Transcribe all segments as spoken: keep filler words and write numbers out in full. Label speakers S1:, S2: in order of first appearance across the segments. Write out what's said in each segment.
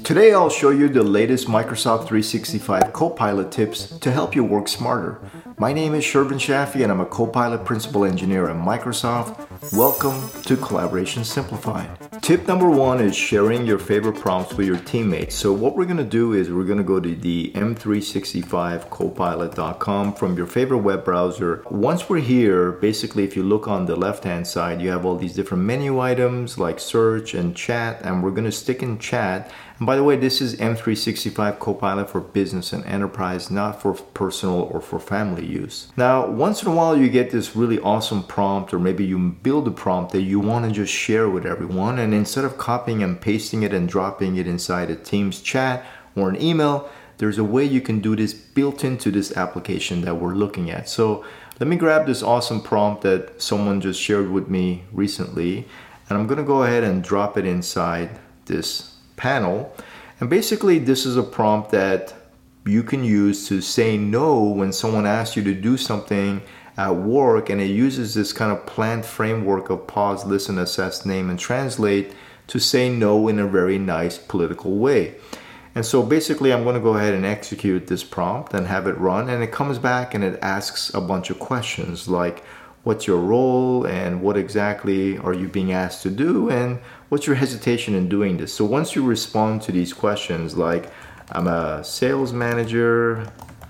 S1: Today I'll show you the latest Microsoft three sixty-five Copilot tips to help you work smarter. My name is Shervin Shafee and I'm a Copilot Principal Engineer at Microsoft. Welcome to Collaboration Simplified. Tip number one is sharing your favorite prompts with your teammates. So what we're going to do is we're going to go to the M three sixty-five copilot dot com from your favorite web browser. Once we're here, basically if you look on the left hand side, you have all these different menu items like search and chat, and we're going to stick in chat. And by the way, this is M three sixty-five Copilot for business and enterprise, not for personal or for family use. Now, once in a while you get this really awesome prompt, or maybe you build a prompt that you want to just share with everyone, and instead of copying and pasting it and dropping it inside a Teams chat or an email, there's a way you can do this built into this application that we're looking at. So let me grab this awesome prompt that someone just shared with me recently, and I'm going to go ahead and drop it inside this panel. And basically this is a prompt that you can use to say no when someone asks you to do something at work, and it uses this kind of planned framework of pause, listen, assess, name, and translate to say no in a very nice political way. And so basically I'm going to go ahead and execute this prompt and have it run, and it comes back and it asks a bunch of questions like, what's your role and what exactly are you being asked to do, and what's your hesitation in doing this? So once you respond to these questions like, I'm a sales manager,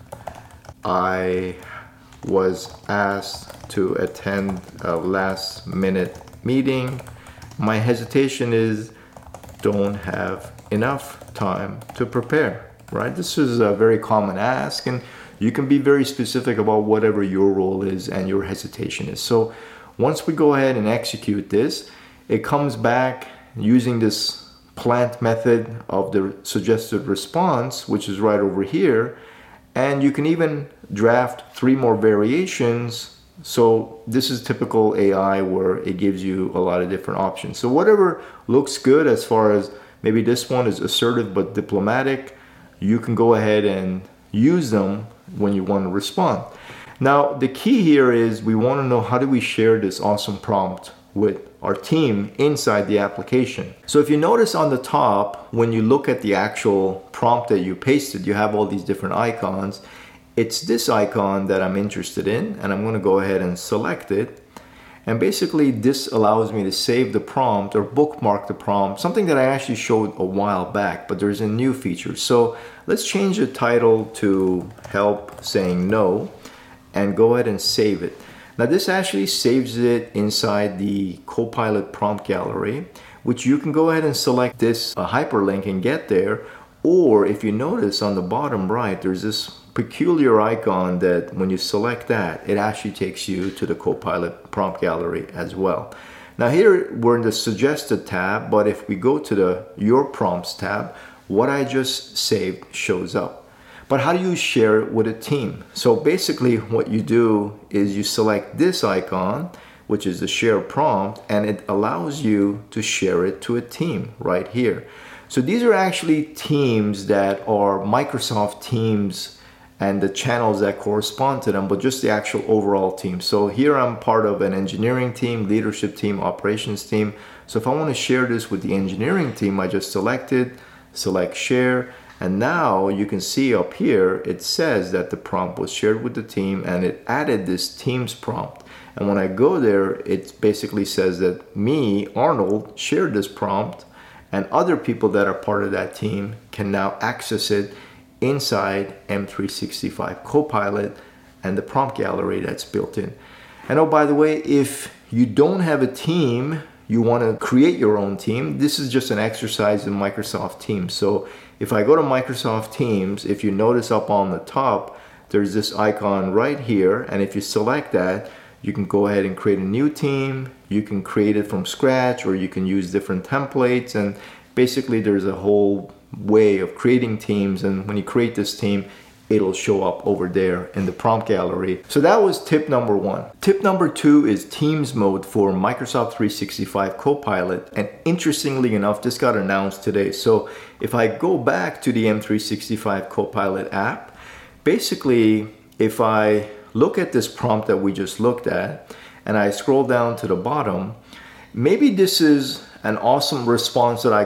S1: I was asked to attend a last minute meeting, my hesitation is don't have enough time to prepare, right? This is a very common ask, and you can be very specific about whatever your role is and your hesitation is. So once we go ahead and execute this, it comes back using this plant method of the suggested response, which is right over here. And you can even draft three more variations. So this is typical A I where it gives you a lot of different options. So whatever looks good, as far as maybe this one is assertive but diplomatic, you can go ahead and use them when you want to respond. Now, the key here is we want to know, how do we share this awesome prompt with our team inside the application? So if you notice on the top, when you look at the actual prompt that you pasted, you have all these different icons. It's this icon that I'm interested in, and I'm going to go ahead and select it. And basically this allows me to save the prompt or bookmark the prompt, something that I actually showed a while back, but there's a new feature. So let's change the title to Help Saying No and go ahead and save it. Now this actually saves it inside the Copilot prompt gallery, which you can go ahead and select this uh, hyperlink and get there. Or if you notice on the bottom right, there's this peculiar icon that when you select that, it actually takes you to the Copilot prompt gallery as well. Now here we're in the suggested tab, but if we go to the Your Prompts tab, what I just saved shows up. But how do you share it with a team? So basically what you do is you select this icon, which is the share prompt, and it allows you to share it to a team right here. So these are actually teams that are Microsoft Teams and the channels that correspond to them, but just the actual overall team. So here I'm part of an engineering team, leadership team, operations team. So if I want to share this with the engineering team, I just select it, select share, and now you can see up here, it says that the prompt was shared with the team, and it added this Teams prompt. And when I go there, it basically says that me, Arnold, shared this prompt, and other people that are part of that team can now access it inside M three sixty-five Copilot and the prompt gallery that's built in. And oh, by the way, if you don't have a team, you want to create your own team, this is just an exercise in Microsoft Teams. So if I go to Microsoft Teams, if you notice up on the top, there's this icon right here, and if you select that, you can go ahead and create a new team. You can create it from scratch, or you can use different templates, and basically there's a whole way of creating teams, and when you create this team, it'll show up over there in the prompt gallery. So that was tip number one. Tip number two is Teams mode for Microsoft three sixty-five Copilot, and interestingly enough, this got announced today. So if I go back to the M three sixty-five Copilot app, basically if I look at this prompt that we just looked at and I scroll down to the bottom, maybe this is an awesome response that I got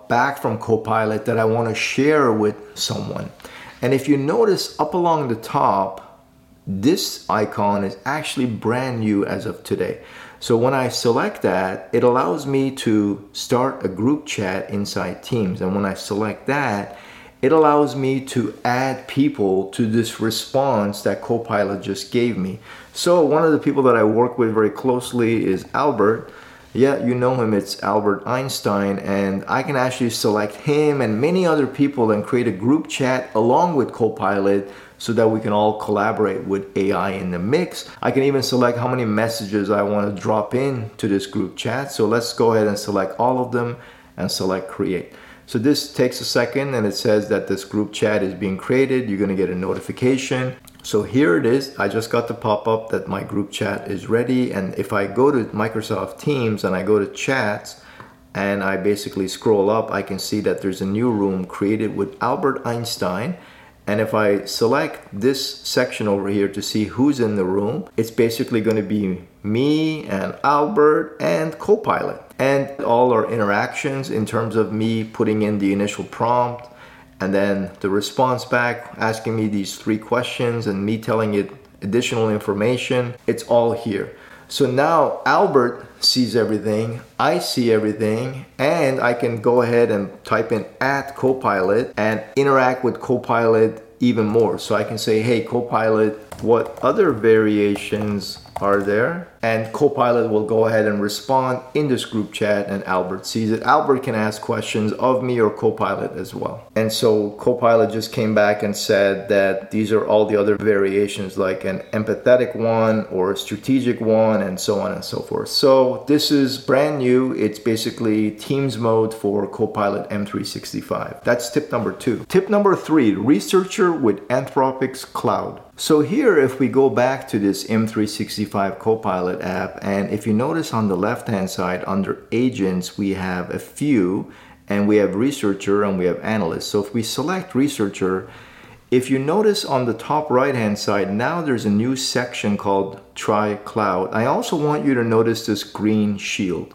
S1: prompt back from Copilot that I want to share with someone. And if you notice up along the top, this icon is actually brand new as of today. So when I select that, it allows me to start a group chat inside Teams. And when I select that, it allows me to add people to this response that Copilot just gave me. So one of the people that I work with very closely is Albert. Yeah, you know him, it's Albert Einstein, and I can actually select him and many other people and create a group chat along with Copilot so that we can all collaborate with A I in the mix. I can even select how many messages I want to drop in to this group chat. So let's go ahead and select all of them and select create. So this takes a second and it says that this group chat is being created. You're going to get a notification. So here it is. I just got the pop-up that my group chat is ready. And if I go to Microsoft Teams and I go to chats and I basically scroll up, I can see that there's a new room created with Albert Einstein. And if I select this section over here to see who's in the room, it's basically going to be me and Albert and Copilot. And all our interactions in terms of me putting in the initial prompt and then the response back asking me these three questions and me telling it additional information, it's all here. So now Albert sees everything, I see everything, and I can go ahead and type in at Copilot and interact with Copilot even more. So I can say, hey, Copilot, what other variations are there? And Copilot will go ahead and respond in this group chat and Albert sees it. Albert can ask questions of me or Copilot as well. And so Copilot just came back and said that these are all the other variations, like an empathetic one or a strategic one and so on and so forth. So this is brand new. It's basically Teams mode for Copilot M three sixty-five. That's tip number two. Tip number three, researcher with Anthropic's Cloud. So here, if we go back to this M three sixty-five Copilot app, and if you notice on the left hand side under agents, we have a few, and we have researcher and we have analyst. So if we select researcher, if you notice on the top right hand side, now there's a new section called Try Cloud. I also want you to notice this green shield.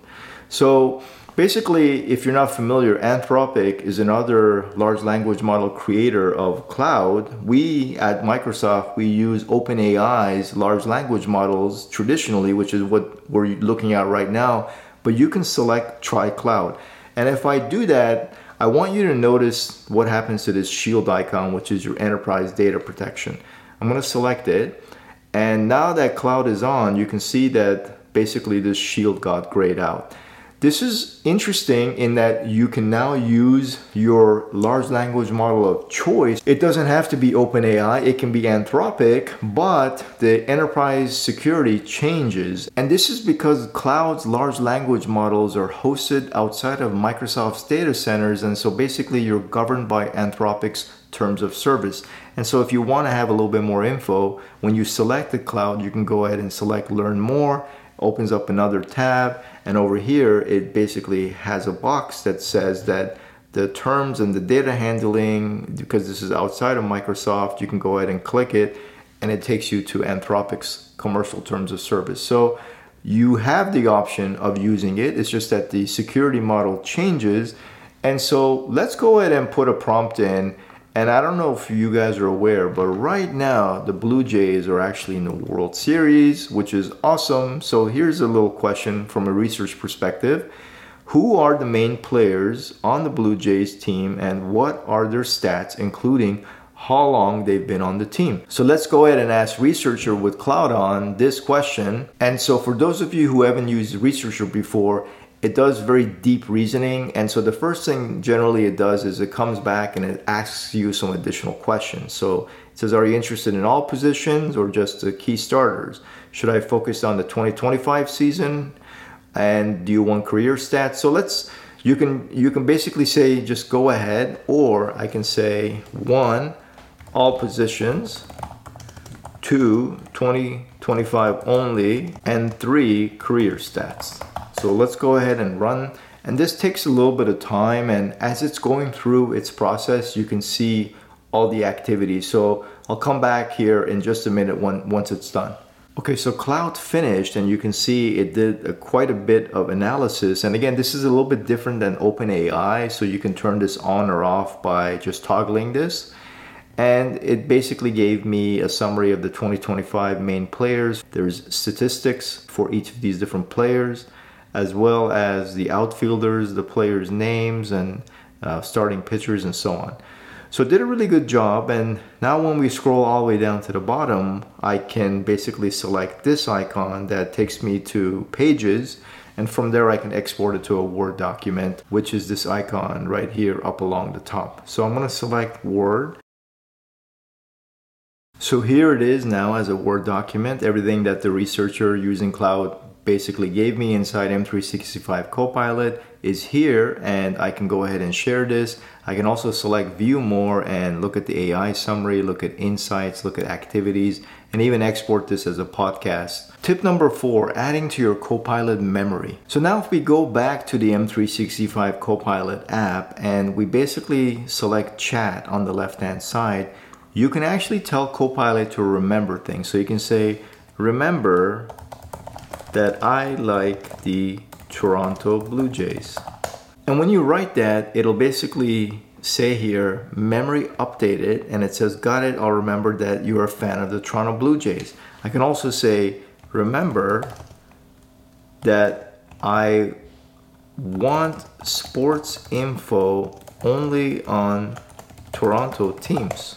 S1: So basically, if you're not familiar, Anthropic is another large language model creator of cloud. We at Microsoft, we use OpenAI's large language models traditionally, which is what we're looking at right now, but you can select Try Cloud. And if I do that, I want you to notice what happens to this shield icon, which is your enterprise data protection. I'm going to select it. And now that cloud is on, you can see that basically this shield got grayed out. This is interesting in that you can now use your large language model of choice. It doesn't have to be OpenAI, it can be Anthropic, but the enterprise security changes. And this is because cloud's large language models are hosted outside of Microsoft's data centers. And so basically you're governed by Anthropic's terms of service. And so if you want to have a little bit more info, when you select the cloud, you can go ahead and select Learn More. Opens up another tab, and over here it basically has a box that says that the terms and the data handling, because this is outside of Microsoft, you can go ahead and click it and it takes you to Anthropic's commercial terms of service. So you have the option of using it, it's just that the security model changes. And so let's go ahead and put a prompt in. And I don't know if you guys are aware, but right now the Blue Jays are actually in the World Series, which is awesome. So here's a little question from a research perspective. Who are the main players on the Blue Jays team and what are their stats, including how long they've been on the team? So let's go ahead and ask Researcher with Cloud on this question. And so for those of you who haven't used Researcher before, it does very deep reasoning. And so the first thing generally it does is it comes back and it asks you some additional questions. So it says, are you interested in all positions or just the key starters? Should I focus on the twenty twenty-five season? And do you want career stats? So let's, you can, you can basically say, just go ahead, or I can say one, all positions, two, twenty twenty-five only, and three, career stats. So let's go ahead and run. And this takes a little bit of time. And as it's going through its process, you can see all the activities. So I'll come back here in just a minute when, once it's done. Okay, so Cloud finished, and you can see it did a, quite a bit of analysis. And again, this is a little bit different than OpenAI, so you can turn this on or off by just toggling this. And it basically gave me a summary of the twenty twenty-five main players. There's statistics for each of these different players, as well as the outfielders, the players' names, and uh, starting pitchers, and so on. So it did a really good job, and now when we scroll all the way down to the bottom, I can basically select this icon that takes me to Pages, and from there I can export it to a Word document, which is this icon right here up along the top. So I'm going to select Word. So here it is now as a Word document, everything that the researcher using Cloud basically gave me inside M three sixty-five Copilot is here, and I can go ahead and share this. I can also select View More and look at the A I summary, look at insights, look at activities, and even export this as a podcast. Tip number four, adding to your Copilot memory. So now if we go back to the M three sixty-five Copilot app and we basically select Chat on the left-hand side, you can actually tell Copilot to remember things. So you can say, remember that I like the Toronto Blue Jays. And when you write that, it'll basically say here, memory updated, and it says, got it, I'll remember that you're a fan of the Toronto Blue Jays. I can also say, remember that I want sports info only on Toronto teams.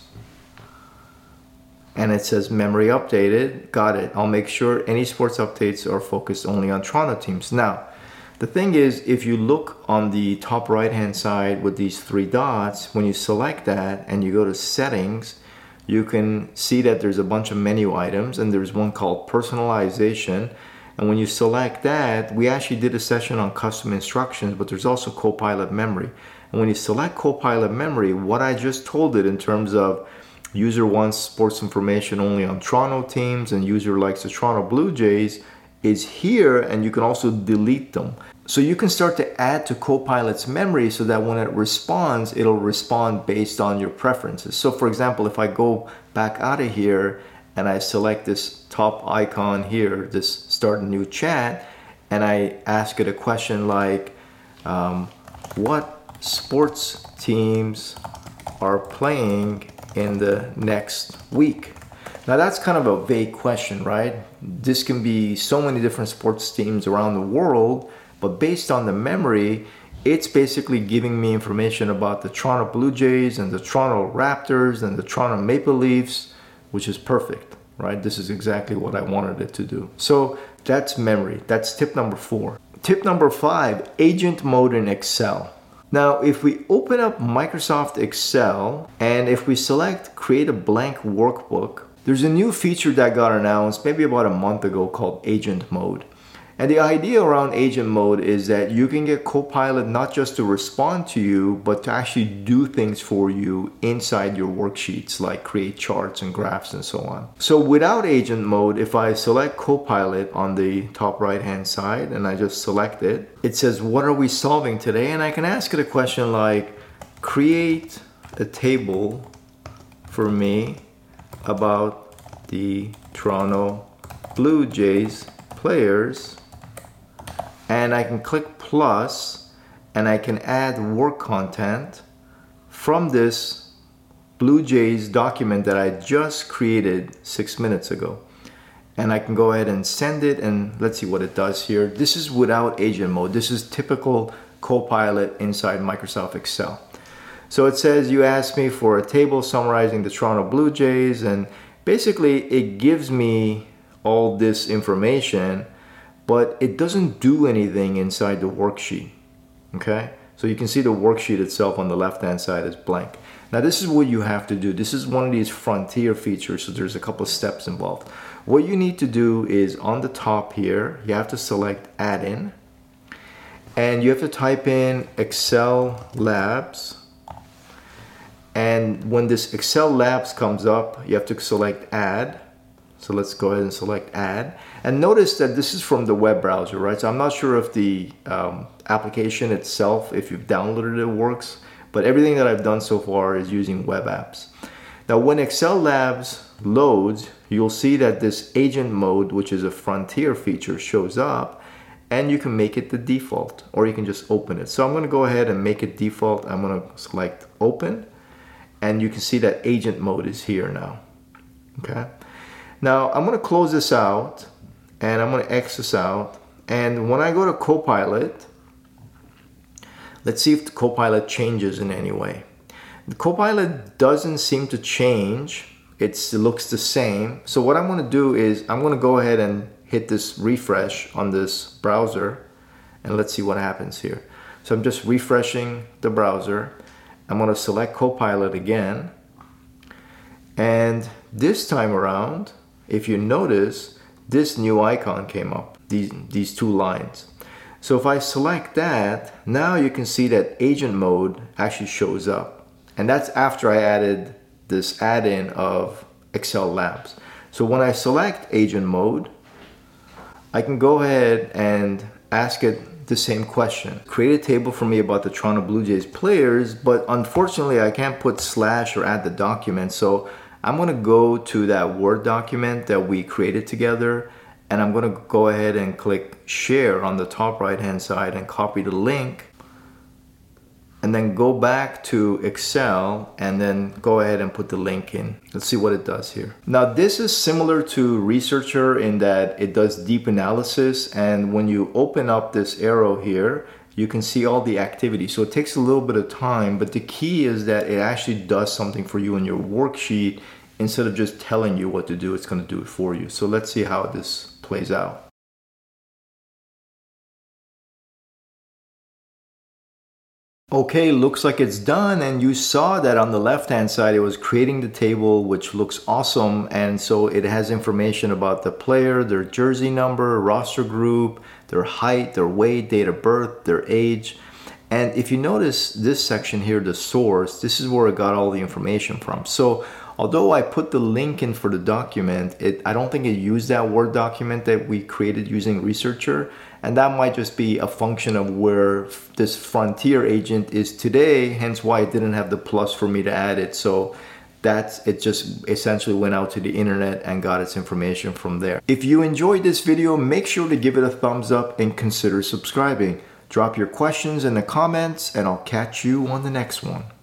S1: And it says memory updated, got it. I'll make sure any sports updates are focused only on Toronto teams. Now, the thing is, if you look on the top right hand side with these three dots, when you select that and you go to settings, you can see that there's a bunch of menu items, and there's one called personalization. And when you select that, we actually did a session on custom instructions, but there's also Copilot memory. And when you select Copilot memory, what I just told it in terms of user wants sports information only on Toronto teams and user likes the Toronto Blue Jays is here, and you can also delete them. So you can start to add to Copilot's memory so that when it responds, it'll respond based on your preferences. So for example, if I go back out of here and I select this top icon here, this start a new chat, and I ask it a question like, um, what sports teams are playing in the next week? Now that's kind of a vague question, right? This can be so many different sports teams around the world, but based on the memory, it's basically giving me information about the Toronto Blue Jays and the Toronto Raptors and the Toronto Maple Leafs, which is perfect, right? This is exactly what I wanted it to do. So that's memory. That's tip number four. Tip number five, agent mode in Excel. Now, if we open up Microsoft Excel and if we select create a blank workbook, there's a new feature that got announced maybe about a month ago called agent mode. And the idea around agent mode is that you can get Copilot not just to respond to you, but to actually do things for you inside your worksheets, like create charts and graphs and so on. So without agent mode, if I select Copilot on the top right hand side and I just select it, it says, what are we solving today? And I can ask it a question like, create a table for me about the Toronto Blue Jays players, and I can click plus and I can add work content from this Blue Jays document that I just created six minutes ago. And I can go ahead and send it, and let's see what it does here. This is without agent mode. This is typical Copilot inside Microsoft Excel. So it says you asked me for a table summarizing the Toronto Blue Jays, and basically it gives me all this information, but it doesn't do anything inside the worksheet. Okay, so you can see the worksheet itself on the left hand side is blank. Now this is what you have to do. This is one of these frontier features, so there's a couple of steps involved. What you need to do is on the top here, you have to select add in, and you have to type in Excel Labs. And when this Excel Labs comes up, you have to select add. So let's go ahead and select add. And notice that this is from the web browser, right? So I'm not sure if the um, application itself, if you've downloaded it, works, but everything that I've done so far is using web apps. Now Now when Excel Labs loads, you'll see that this agent mode, which is a Frontier feature, shows up, and you can make it the default, or you can just open it. So I'm going to go ahead and make it default. I'm going to select open, and you can see that agent mode is here now. Okay. Now I'm going to close this out, and I'm going to X this out. And when I go to Copilot, let's see if the Copilot changes in any way. The Copilot doesn't seem to change. It's, it looks the same. So what I'm going to do is I'm going to go ahead and hit this refresh on this browser, and let's see what happens here. So I'm just refreshing the browser. I'm going to select Copilot again, and this time around, if you notice, this new icon came up, these, these two lines. So if I select that, now you can see that agent mode actually shows up. And that's after I added this add-in of Excel Labs. So when I select agent mode, I can go ahead and ask it the same question. Create a table for me about the Toronto Blue Jays players, but unfortunately I can't put slash or add the document. So I'm gonna go to that Word document that we created together, and I'm gonna go ahead and click share on the top right hand side and copy the link, and then go back to Excel and then go ahead and put the link in. Let's see what it does here. Now this is similar to Researcher in that it does deep analysis, and when you open up this arrow here, you can see all the activity. So it takes a little bit of time, but the key is that it actually does something for you in your worksheet. Instead of just telling you what to do, it's gonna do it for you. So let's see how this plays out. Okay, looks like it's done, and you saw that on the left hand side it was creating the table, which looks awesome. And so it has information about the player, their jersey number, roster group, their height, their weight, date of birth, their age. And if you notice this section here, the source, this is where I got all the information from. So although I put the link in for the document, it, I don't think it used that Word document that we created using Researcher. And that might just be a function of where this Frontier agent is today, hence why it didn't have the plus for me to add it. So that's, it just essentially went out to the internet and got its information from there. If you enjoyed this video, make sure to give it a thumbs up and consider subscribing. Drop your questions in the comments, and I'll catch you on the next one.